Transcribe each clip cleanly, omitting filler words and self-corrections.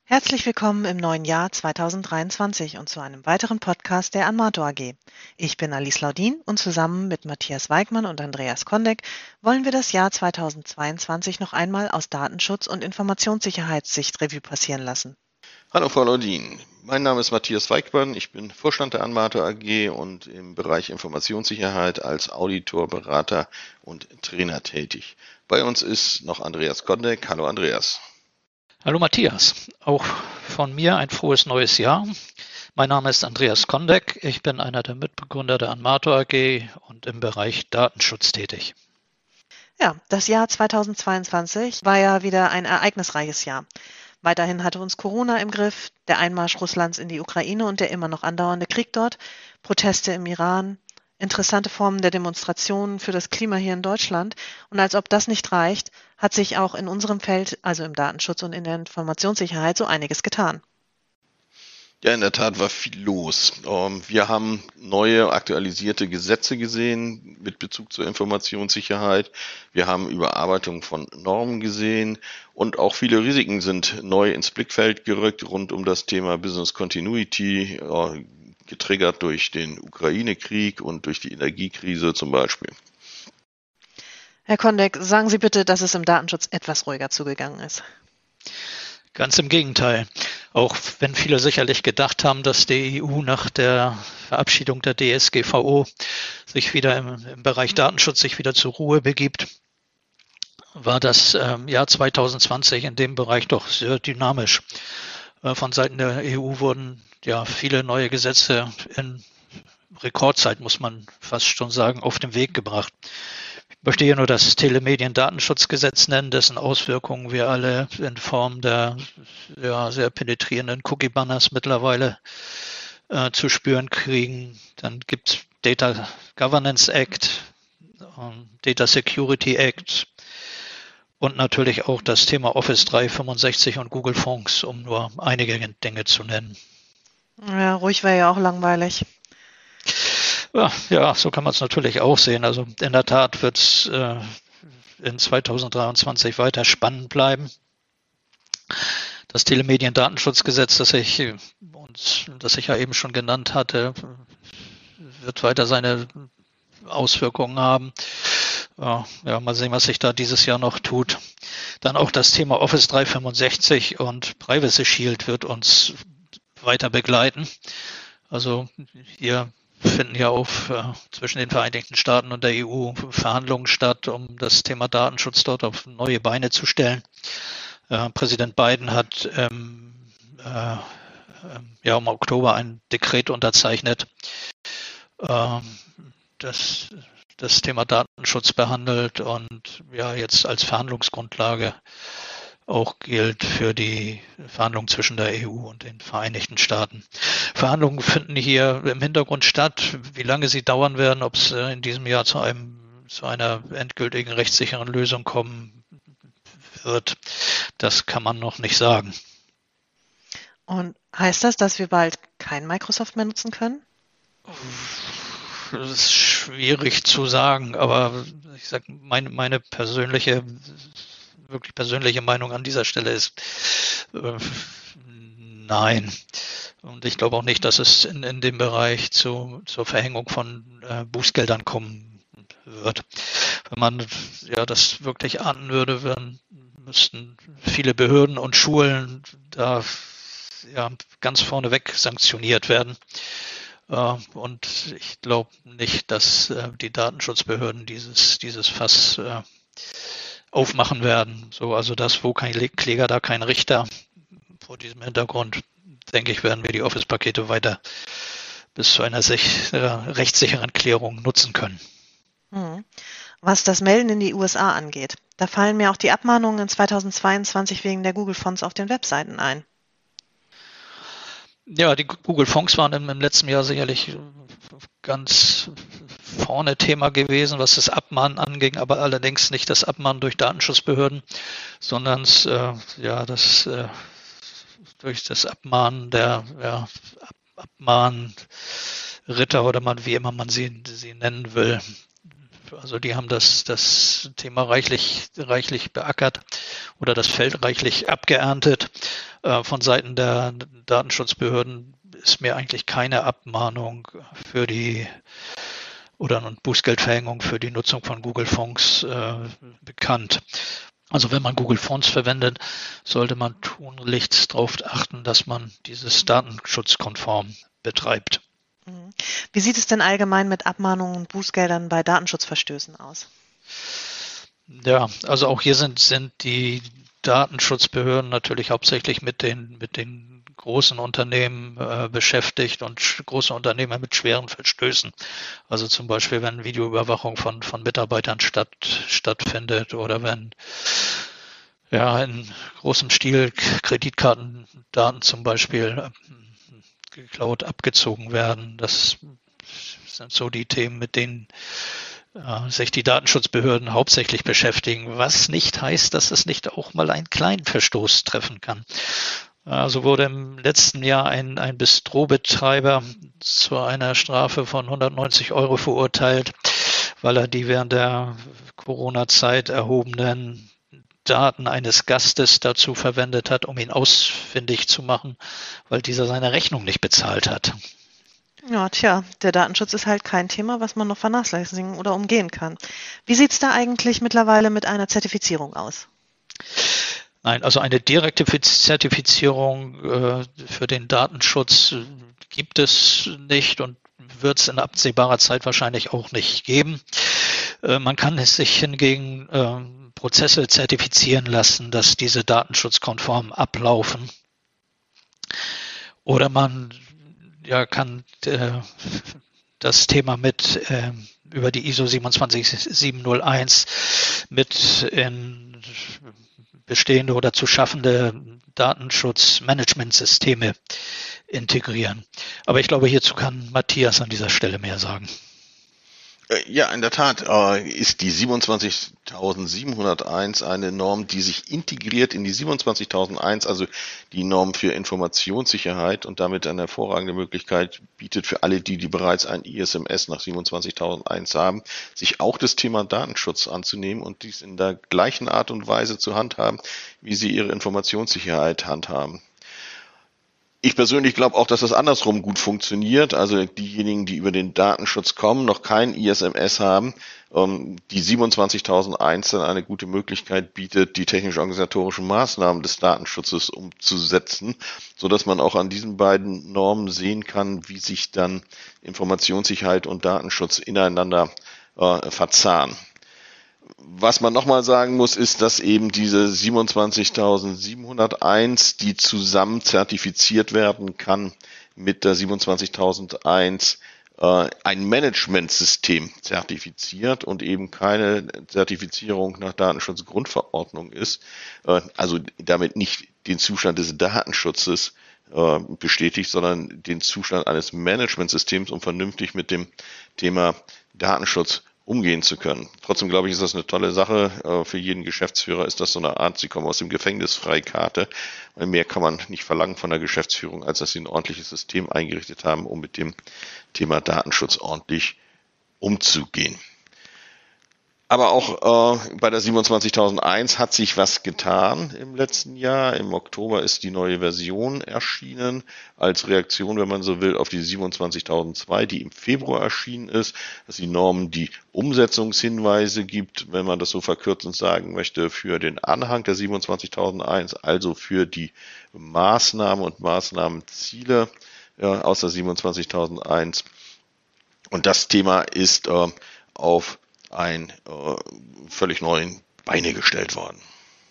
Herzlich willkommen im neuen Jahr 2023 und zu einem weiteren Podcast der Anmato AG. Ich bin Alice Laudin und zusammen mit Matthias Weigmann und Andreas Kondek wollen wir das Jahr 2022 noch einmal aus Datenschutz- und Informationssicherheitssicht Revue passieren lassen. Hallo Frau Laudin, mein Name ist Matthias Weigmann, ich bin Vorstand der Anmato AG und im Bereich Informationssicherheit als Auditor, Berater und Trainer tätig. Bei uns ist noch Andreas Kondek. Hallo Andreas. Hallo Matthias, auch von mir ein frohes neues Jahr. Mein Name ist Andreas Kondek, ich bin einer der Mitbegründer der Anmato AG und im Bereich Datenschutz tätig. Ja, das Jahr 2022 war ja wieder ein ereignisreiches Jahr. Weiterhin hatte uns Corona im Griff, der Einmarsch Russlands in die Ukraine und der immer noch andauernde Krieg dort, Proteste im Iran, interessante Formen der Demonstrationen für das Klima hier in Deutschland. Und als ob das nicht reicht, hat sich auch in unserem Feld, also im Datenschutz und in der Informationssicherheit, so einiges getan. Ja, in der Tat war viel los. Wir haben neue aktualisierte Gesetze gesehen mit Bezug zur Informationssicherheit. Wir haben Überarbeitung von Normen gesehen und auch viele Risiken sind neu ins Blickfeld gerückt rund um das Thema Business Continuity, getriggert durch den Ukraine-Krieg und durch die Energiekrise zum Beispiel. Herr Kondek, sagen Sie bitte, dass es im Datenschutz etwas ruhiger zugegangen ist. Ganz im Gegenteil. Auch wenn viele sicherlich gedacht haben, dass die EU nach der Verabschiedung der DSGVO sich wieder im Bereich Datenschutz sich wieder zur Ruhe begibt, war das Jahr 2020 in dem Bereich doch sehr dynamisch. Von Seiten der EU wurden ja viele neue Gesetze in Rekordzeit, muss man fast schon sagen, auf den Weg gebracht. Ich möchte hier nur das Telemedien-Datenschutzgesetz nennen, dessen Auswirkungen wir alle in Form der sehr penetrierenden Cookie-Banners mittlerweile zu spüren kriegen. Dann gibt es Data Governance Act, Data Security Act und natürlich auch das Thema Office 365 und Google Fonts, um nur einige Dinge zu nennen. Ja, ruhig wäre ja auch langweilig. Ja, so kann man es natürlich auch sehen. Also in der Tat wird es in 2023 weiter spannend bleiben. Das Telemedien-Datenschutzgesetz, das ich ja eben schon genannt hatte, wird weiter seine Auswirkungen haben. Ja, mal sehen, was sich da dieses Jahr noch tut. Dann auch das Thema Office 365 und Privacy Shield wird uns weiter begleiten. Also hier finden ja auch zwischen den Vereinigten Staaten und der EU Verhandlungen statt, um das Thema Datenschutz dort auf neue Beine zu stellen. Präsident Biden hat im Oktober ein Dekret unterzeichnet, das Thema Datenschutz behandelt und ja jetzt als Verhandlungsgrundlage auch gilt für die Verhandlungen zwischen der EU und den Vereinigten Staaten. Verhandlungen finden hier im Hintergrund statt. Wie lange sie dauern werden, ob es in diesem Jahr zu einer endgültigen rechtssicheren Lösung kommen wird, das kann man noch nicht sagen. Und heißt das, dass wir bald kein Microsoft mehr nutzen können? Das ist schwierig zu sagen, aber ich sage, meine wirklich persönliche Meinung an dieser Stelle ist nein. Und ich glaube auch nicht, dass es in dem Bereich zur Verhängung von Bußgeldern kommen wird. Wenn man das wirklich ahnden würde, dann müssten viele Behörden und Schulen da ganz vorneweg sanktioniert werden. Und ich glaube nicht, dass die Datenschutzbehörden dieses Fass aufmachen werden. So, also das, wo kein Kläger, da kein Richter. Vor diesem Hintergrund, denke ich, werden wir die Office-Pakete weiter bis zu einer rechtssicheren Klärung nutzen können. Was das Melden in die USA angeht, da fallen mir auch die Abmahnungen in 2022 wegen der Google-Fonts auf den Webseiten ein. Ja, die Google-Fonds waren im letzten Jahr sicherlich ganz vorne Thema gewesen, was das Abmahnen anging, aber allerdings nicht das Abmahnen durch Datenschutzbehörden, sondern durch das Abmahnen der Abmahnritter oder wie immer man sie nennen will. Also die haben das Thema reichlich beackert oder das Feld reichlich abgeerntet. Von Seiten der Datenschutzbehörden ist mir eigentlich keine Abmahnung oder eine Bußgeldverhängung für die Nutzung von Google Fonds bekannt. Also wenn man Google Fonts verwendet, sollte man tunlichst darauf achten, dass man dieses datenschutzkonform betreibt. Wie sieht es denn allgemein mit Abmahnungen und Bußgeldern bei Datenschutzverstößen aus? Ja, also auch hier sind die Datenschutzbehörden natürlich hauptsächlich mit den großen Unternehmen beschäftigt und große Unternehmen mit schweren Verstößen. Also zum Beispiel, wenn Videoüberwachung von Mitarbeitern stattfindet oder wenn in großem Stil Kreditkartendaten zum Beispiel geklaut abgezogen werden. Das sind so die Themen, mit denen sich die Datenschutzbehörden hauptsächlich beschäftigen, was nicht heißt, dass es nicht auch mal einen kleinen Verstoß treffen kann. Also wurde im letzten Jahr ein Bistrobetreiber zu einer Strafe von 190 € verurteilt, weil er die während der Corona-Zeit erhobenen Daten eines Gastes dazu verwendet hat, um ihn ausfindig zu machen, weil dieser seine Rechnung nicht bezahlt hat. Ja, der Datenschutz ist halt kein Thema, was man noch vernachlässigen oder umgehen kann. Wie sieht es da eigentlich mittlerweile mit einer Zertifizierung aus? Nein, also eine direkte Zertifizierung für den Datenschutz gibt es nicht und wird es in absehbarer Zeit wahrscheinlich auch nicht geben. Man kann es sich hingegen Prozesse zertifizieren lassen, dass diese datenschutzkonform ablaufen. Oder man kann das Thema über die ISO 27701 mit in bestehende oder zu schaffende Datenschutzmanagementsysteme integrieren. Aber ich glaube, hierzu kann Matthias an dieser Stelle mehr sagen. Ja, in der Tat ist die 27701 eine Norm, die sich integriert in die 27001, also die Norm für Informationssicherheit und damit eine hervorragende Möglichkeit bietet für alle, die bereits ein ISMS nach 27001 haben, sich auch das Thema Datenschutz anzunehmen und dies in der gleichen Art und Weise zu handhaben, wie sie ihre Informationssicherheit handhaben. Ich persönlich glaube auch, dass das andersrum gut funktioniert. Also diejenigen, die über den Datenschutz kommen, noch kein ISMS haben, die 27001 dann eine gute Möglichkeit bietet, die technisch-organisatorischen Maßnahmen des Datenschutzes umzusetzen, so dass man auch an diesen beiden Normen sehen kann, wie sich dann Informationssicherheit und Datenschutz ineinander verzahnen. Was man nochmal sagen muss, ist, dass eben diese 27701, die zusammen zertifiziert werden kann mit der 27001, ein Managementsystem zertifiziert und eben keine Zertifizierung nach Datenschutzgrundverordnung ist, also damit nicht den Zustand des Datenschutzes bestätigt, sondern den Zustand eines Managementsystems, um vernünftig mit dem Thema Datenschutz umgehen zu können. Trotzdem glaube ich, ist das eine tolle Sache. Für jeden Geschäftsführer ist das so eine Art, sie kommen aus dem Gefängnis Freikarte, weil mehr kann man nicht verlangen von der Geschäftsführung, als dass sie ein ordentliches System eingerichtet haben, um mit dem Thema Datenschutz ordentlich umzugehen. Aber auch bei der 27001 hat sich was getan im letzten Jahr. Im Oktober ist die neue Version erschienen, als Reaktion, wenn man so will, auf die 27002, die im Februar erschienen ist, dass die Norm die Umsetzungshinweise gibt, wenn man das so verkürzend sagen möchte, für den Anhang der 27001, also für die Maßnahmen und Maßnahmenziele aus der 27001. Und das Thema ist auf ein völlig neuen Beine gestellt worden.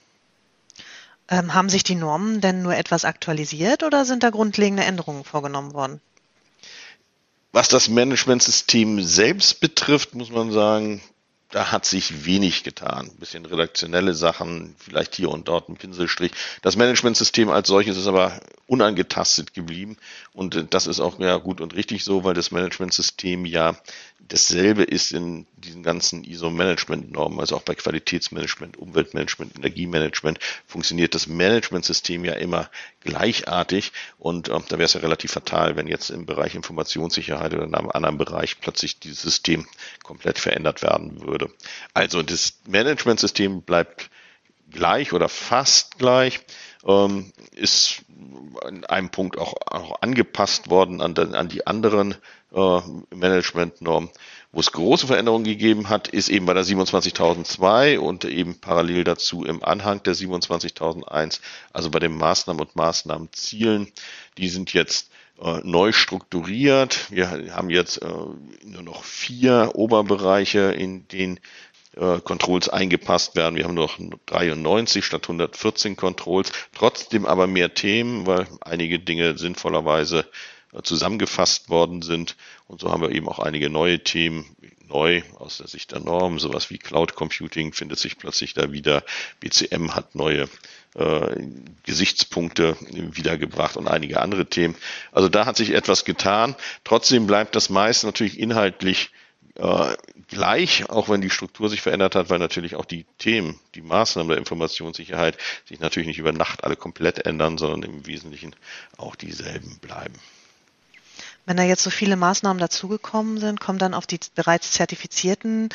Haben sich die Normen denn nur etwas aktualisiert oder sind da grundlegende Änderungen vorgenommen worden? Was das Managementsystem selbst betrifft, muss man sagen, da hat sich wenig getan. Ein bisschen redaktionelle Sachen, vielleicht hier und dort ein Pinselstrich. Das Managementsystem als solches ist aber unangetastet geblieben. Und das ist auch gut und richtig so, weil das Managementsystem ja dasselbe ist in diesen ganzen ISO-Management-Normen, also auch bei Qualitätsmanagement, Umweltmanagement, Energiemanagement funktioniert das Managementsystem ja immer gleichartig und da wäre es ja relativ fatal, wenn jetzt im Bereich Informationssicherheit oder in einem anderen Bereich plötzlich dieses System komplett verändert werden würde. Also das Managementsystem bleibt gleich oder fast gleich. ist in einem Punkt auch angepasst worden an die anderen Managementnormen. Wo es große Veränderungen gegeben hat, ist eben bei der 27002 und eben parallel dazu im Anhang der 27001, also bei den Maßnahmen und Maßnahmenzielen. Die sind jetzt neu strukturiert. Wir haben jetzt nur noch 4 Oberbereiche, in denen Controls eingepasst werden. Wir haben nur noch 93 statt 114 Controls, trotzdem aber mehr Themen, weil einige Dinge sinnvollerweise zusammengefasst worden sind. Und so haben wir eben auch einige neue Themen, neu aus der Sicht der Norm, sowas wie Cloud Computing findet sich plötzlich da wieder. BCM hat neue Gesichtspunkte wiedergebracht und einige andere Themen. Also da hat sich etwas getan. Trotzdem bleibt das meiste natürlich inhaltlich gleich, auch wenn die Struktur sich verändert hat, weil natürlich auch die Themen, die Maßnahmen der Informationssicherheit sich natürlich nicht über Nacht alle komplett ändern, sondern im Wesentlichen auch dieselben bleiben. Wenn da jetzt so viele Maßnahmen dazugekommen sind, kommen dann auf die bereits zertifizierten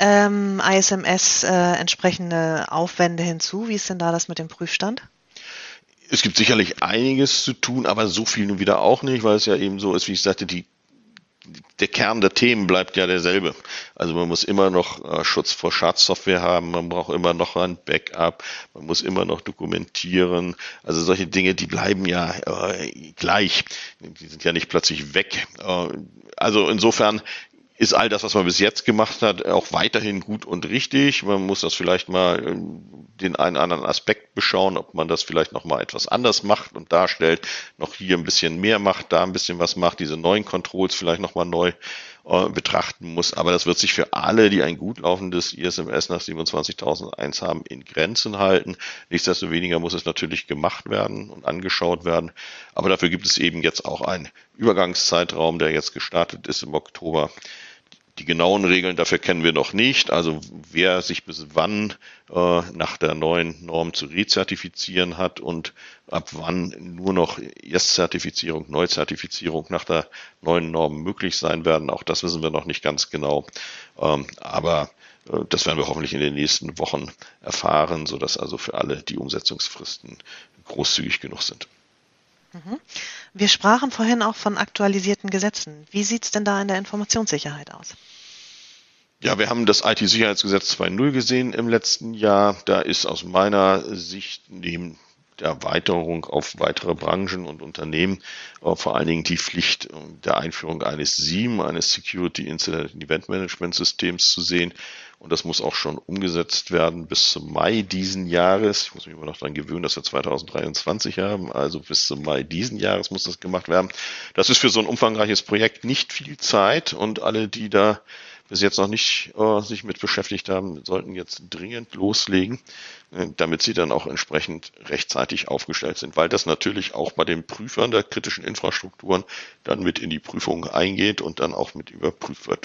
ISMS entsprechende Aufwände hinzu. Wie ist denn da das mit dem Prüfstand? Es gibt sicherlich einiges zu tun, aber so viel nun wieder auch nicht, weil es ja eben so ist, wie ich sagte, der Kern der Themen bleibt ja derselbe. Also man muss immer noch Schutz vor Schadsoftware haben, man braucht immer noch ein Backup, man muss immer noch dokumentieren. Also solche Dinge, die bleiben ja gleich. Die sind ja nicht plötzlich weg. Also insofern ist all das, was man bis jetzt gemacht hat, auch weiterhin gut und richtig. Man muss das vielleicht mal den einen anderen Aspekt beschauen, ob man das vielleicht noch mal etwas anders macht und darstellt, noch hier ein bisschen mehr macht, da ein bisschen was macht, diese neuen Controls vielleicht noch mal neu betrachten muss. Aber das wird sich für alle, die ein gut laufendes ISMS nach 27001 haben, in Grenzen halten. Nichtsdestoweniger muss es natürlich gemacht werden und angeschaut werden. Aber dafür gibt es eben jetzt auch einen Übergangszeitraum, der jetzt gestartet ist im Oktober. Die genauen Regeln dafür kennen wir noch nicht. Also wer sich bis wann nach der neuen Norm zu rezertifizieren hat und ab wann nur noch Erstzertifizierung, Neuzertifizierung nach der neuen Norm möglich sein werden, auch das wissen wir noch nicht ganz genau. Aber das werden wir hoffentlich in den nächsten Wochen erfahren, sodass also für alle die Umsetzungsfristen großzügig genug sind. Wir sprachen vorhin auch von aktualisierten Gesetzen. Wie sieht es denn da in der Informationssicherheit aus? Ja, wir haben das IT-Sicherheitsgesetz 2.0 gesehen im letzten Jahr. Da ist aus meiner Sicht neben der Erweiterung auf weitere Branchen und Unternehmen vor allen Dingen die Pflicht der Einführung eines SIEM, eines Security Incident Event Management Systems zu sehen. Und das muss auch schon umgesetzt werden bis zum Mai diesen Jahres. Ich muss mich immer noch daran gewöhnen, dass wir 2023 haben. Also bis zum Mai diesen Jahres muss das gemacht werden. Das ist für so ein umfangreiches Projekt nicht viel Zeit. Und alle, die da bis jetzt noch nicht sich mit beschäftigt haben, sollten jetzt dringend loslegen, damit sie dann auch entsprechend rechtzeitig aufgestellt sind. Weil das natürlich auch bei den Prüfern der kritischen Infrastrukturen dann mit in die Prüfung eingeht und dann auch mit überprüft wird.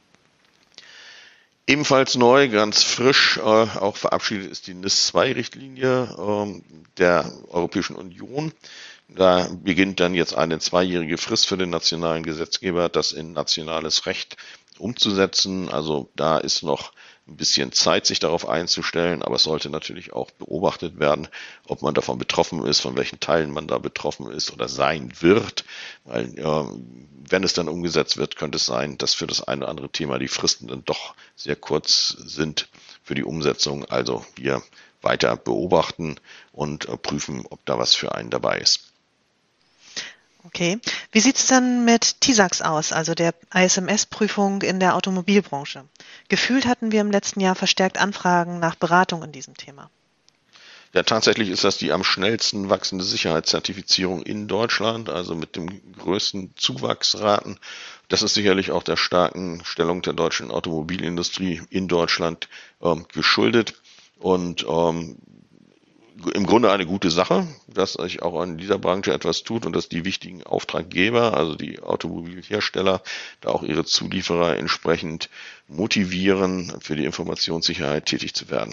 Ebenfalls neu, ganz frisch, auch verabschiedet ist die NIS-2-Richtlinie der Europäischen Union. Da beginnt dann jetzt eine 2-jährige Frist für den nationalen Gesetzgeber, das in nationales Recht umzusetzen. Also da ist noch ein bisschen Zeit, sich darauf einzustellen, aber es sollte natürlich auch beobachtet werden, ob man davon betroffen ist, von welchen Teilen man da betroffen ist oder sein wird. Weil wenn es dann umgesetzt wird, könnte es sein, dass für das eine oder andere Thema die Fristen dann doch sehr kurz sind für die Umsetzung. Also wir weiter beobachten und prüfen, ob da was für einen dabei ist. Okay. Wie sieht es denn mit TISAX aus, also der ISMS-Prüfung in der Automobilbranche? Gefühlt hatten wir im letzten Jahr verstärkt Anfragen nach Beratung in diesem Thema. Ja, tatsächlich ist das die am schnellsten wachsende Sicherheitszertifizierung in Deutschland, also mit dem größten Zuwachsraten. Das ist sicherlich auch der starken Stellung der deutschen Automobilindustrie in Deutschland geschuldet und im Grunde eine gute Sache, dass sich auch in dieser Branche etwas tut und dass die wichtigen Auftraggeber, also die Automobilhersteller, da auch ihre Zulieferer entsprechend motivieren, für die Informationssicherheit tätig zu werden.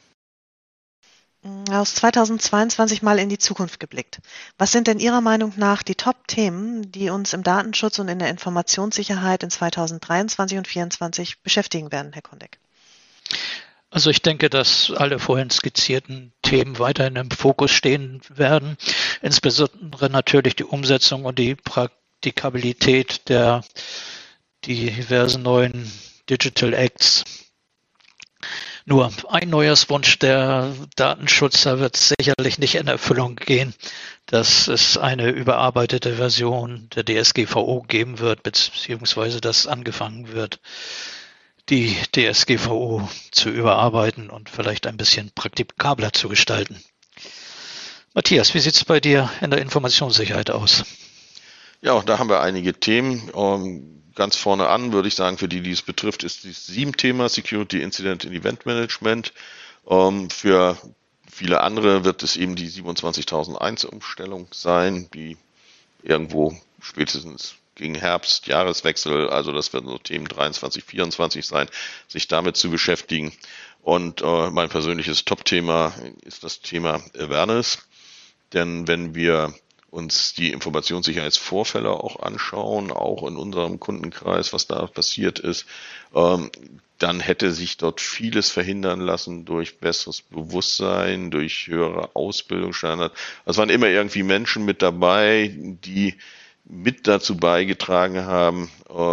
Aus 2022 mal in die Zukunft geblickt. Was sind denn Ihrer Meinung nach die Top-Themen, die uns im Datenschutz und in der Informationssicherheit in 2023 und 2024 beschäftigen werden, Herr Kondeck? Also ich denke, dass alle vorhin skizzierten Themen weiterhin im Fokus stehen werden. Insbesondere natürlich die Umsetzung und die Praktikabilität der diversen neuen Digital Acts. Nur ein Neujahrswunsch der Datenschützer wird sicherlich nicht in Erfüllung gehen, dass es eine überarbeitete Version der DSGVO geben wird, beziehungsweise dass angefangen wird, die DSGVO zu überarbeiten und vielleicht ein bisschen praktikabler zu gestalten. Matthias, wie sieht es bei dir in der Informationssicherheit aus? Ja, auch da haben wir einige Themen. Ganz vorne an würde ich sagen, für die es betrifft, ist das SIEM-Thema, Security Incident and Event Management. Für viele andere wird es eben die 27001 Umstellung sein, die irgendwo spätestens gegen Herbst, Jahreswechsel, also das werden so Themen 23, 24 sein, sich damit zu beschäftigen. Und mein persönliches Top-Thema ist das Thema Awareness. Denn wenn wir uns die Informationssicherheitsvorfälle auch anschauen, auch in unserem Kundenkreis, was da passiert ist, dann hätte sich dort vieles verhindern lassen durch besseres Bewusstsein, durch höhere Ausbildungsstandards. Es waren immer irgendwie Menschen mit dabei, die mit dazu beigetragen haben,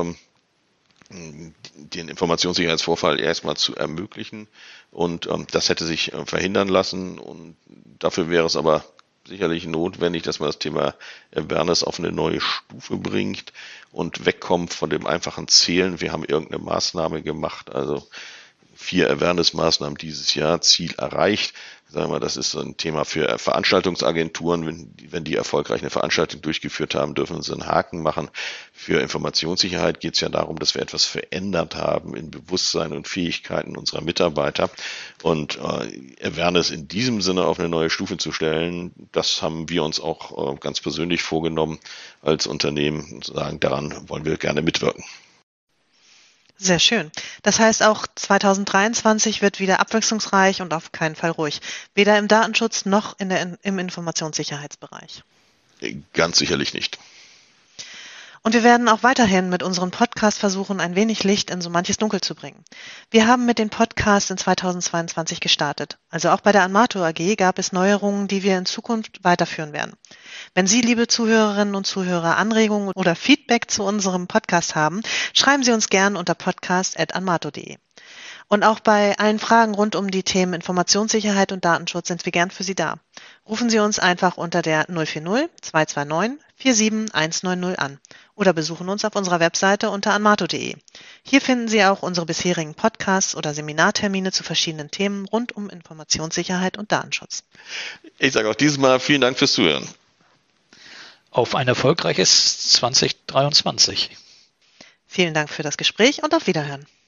den Informationssicherheitsvorfall erstmal zu ermöglichen. Und das hätte sich verhindern lassen. Und dafür wäre es aber sicherlich notwendig, dass man das Thema Awareness auf eine neue Stufe bringt und wegkommt von dem einfachen Zählen. Wir haben irgendeine Maßnahme gemacht, also 4 Awareness-Maßnahmen dieses Jahr, Ziel erreicht. Sagen wir mal, das ist so ein Thema für Veranstaltungsagenturen. Wenn die erfolgreich eine Veranstaltung durchgeführt haben, dürfen sie einen Haken machen. Für Informationssicherheit geht es ja darum, dass wir etwas verändert haben in Bewusstsein und Fähigkeiten unserer Mitarbeiter. Und Awareness in diesem Sinne auf eine neue Stufe zu stellen, das haben wir uns auch ganz persönlich vorgenommen als Unternehmen und sagen, daran wollen wir gerne mitwirken. Sehr schön. Das heißt, auch 2023 wird wieder abwechslungsreich und auf keinen Fall ruhig. Weder im Datenschutz noch im Informationssicherheitsbereich. Ganz sicherlich nicht. Und wir werden auch weiterhin mit unserem Podcast versuchen, ein wenig Licht in so manches Dunkel zu bringen. Wir haben mit den Podcasts in 2022 gestartet. Also auch bei der Anmato AG gab es Neuerungen, die wir in Zukunft weiterführen werden. Wenn Sie, liebe Zuhörerinnen und Zuhörer, Anregungen oder Feedback zu unserem Podcast haben, schreiben Sie uns gern unter podcast@anmato.de. Und auch bei allen Fragen rund um die Themen Informationssicherheit und Datenschutz sind wir gern für Sie da. Rufen Sie uns einfach unter der 040 229 47 190 an oder besuchen uns auf unserer Webseite unter anmato.de. Hier finden Sie auch unsere bisherigen Podcasts oder Seminartermine zu verschiedenen Themen rund um Informationssicherheit und Datenschutz. Ich sage auch dieses Mal vielen Dank fürs Zuhören. Auf ein erfolgreiches 2023. Vielen Dank für das Gespräch und auf Wiederhören.